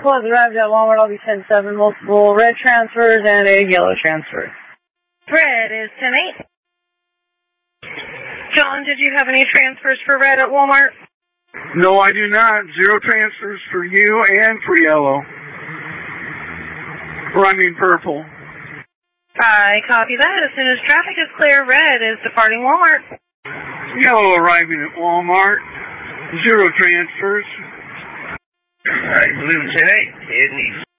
Clubs arrived at Walmart. I'll be 10-7, multiple red transfers and a yellow transfer. Red is 10-8. John, did you have any transfers for red at Walmart? No, I do not. 0 transfers for you and for yellow. Purple. I copy that. As soon as traffic is clear, red is departing Walmart. Yellow arriving at Walmart. 0 transfers. All right, blue 10-8.